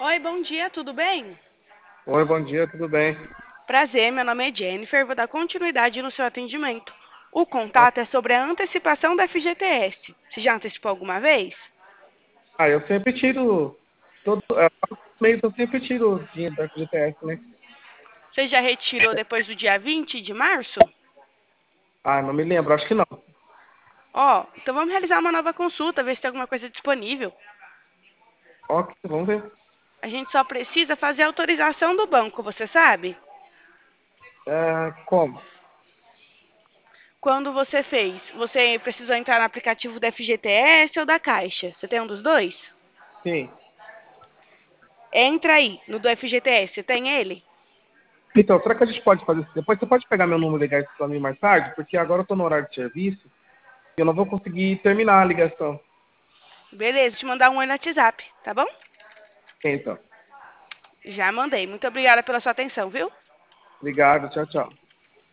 Oi, bom dia, tudo bem? Oi, bom dia, tudo bem? Prazer, meu nome é Jennifer, vou dar continuidade no seu atendimento. O Ó, contato é sobre a antecipação da FGTS. Você já antecipou alguma vez? eu sempre tiro, todo mês eu sempre tiro o dinheiro da FGTS, né? Você já retirou depois do dia 20 de março? Ah, não me lembro, acho que não. Então vamos realizar uma nova consulta, ver se tem alguma coisa disponível. Ok, vamos ver. A gente só precisa fazer a autorização do banco, você sabe? Como? Quando você fez, você precisou entrar no aplicativo da FGTS ou da Caixa? Você tem um dos dois? Sim. Entra aí no do FGTS, você tem ele? Então, será que a gente pode fazer isso depois? Você pode pegar meu número e ligar isso para mim mais tarde? Porque agora eu tô no horário de serviço e eu não vou conseguir terminar a ligação. Beleza, te mandar um oi no WhatsApp, tá bom? Então, Já mandei. Muito obrigada pela sua atenção, viu? obrigado, tchau, tchau.